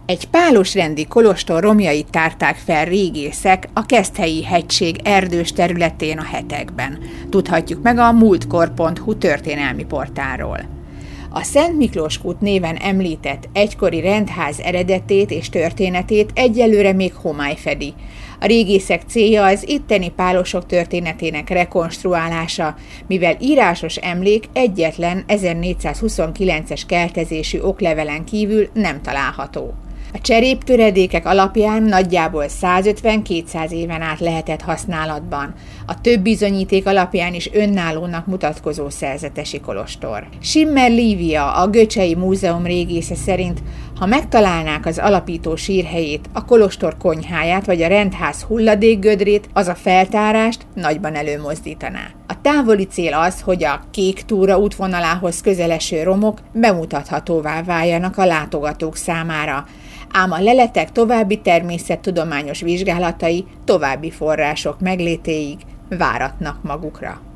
Egy pálosrendi kolostor romjait tárták fel régészek a Keszthelyi hegység erdős területén a hetekben. Tudhatjuk meg a múltkor.hu történelmi portálról. A Szent Miklós kút néven említett egykori rendház eredetét és történetét egyelőre még homály fedi. A régészek célja az itteni pálosok történetének rekonstruálása, mivel írásos emlék egyetlen 1429-es keltezésű oklevelen kívül nem található. A cseréptöredékek alapján nagyjából 150-200 éven át lehetett használatban, a több bizonyíték alapján is önállónak mutatkozó szerzetesi kolostor. Schimmer Lívia, a Göcsei Múzeum régésze szerint, ha megtalálnák az alapító sírhelyét, a kolostor konyháját vagy a rendház hulladékgödrét, az a feltárást nagyban előmozdítaná. A távoli cél az, hogy a Kék túra útvonalához közeleső romok bemutathatóvá váljanak a látogatók számára, ám a leletek további természettudományos vizsgálatai további források meglétéig váratnak magukra.